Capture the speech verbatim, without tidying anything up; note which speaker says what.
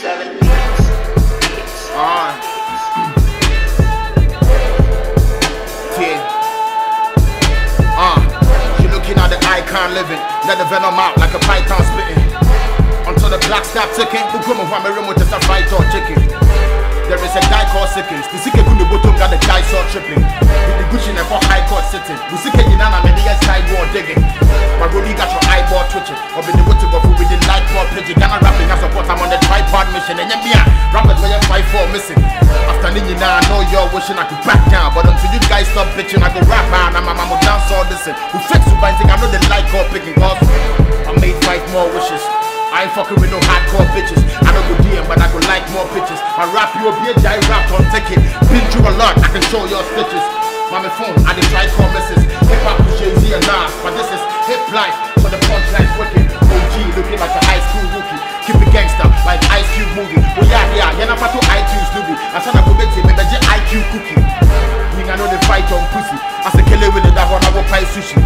Speaker 1: Ah. Yeah. Ah. She looking at the icon living. Let the venom out like a python spitting. Until the clock stop ticking. Who come over my room with just a fight or chicken? There is a guy called Sickens. The Sikke Kuni bottom got the guy saw tripping. With the Gucci and for high court sitting. We Sikke Dinana many a sidewalk digging. My rollie got your eyeball twitching. Or be the water go with the light ball pitching. Ghana rapping, I support I'm on the tripod mission. And yeah, rappers where you fight for missing. After Nini now I know you're wishing I could back down. But until you guys stop bitching, I go rap on. I'm a mama dance all listen. Who fix you by think I know they like all picking cause I made five more wishes. I ain't fucking with no hardcore bitches. I don't go D M, but I go like more bitches. My rap, you will be a giant rap on ticket. Been through a lot, I can show your stitches. Mommy phone, I did try call misses. Hip hop with Jay-Z and Nas, but this is hip life. For the punchline's wicked. O G looking like a high school rookie. Keep it gangster, like Ice Cube movie. Well, yeah, yeah, yeah, I'm to iTunes movie. I said I go get it, maybe I Q cookie. Mean I know they fight on pussy. I say kill it with it, that one I will pie sushi.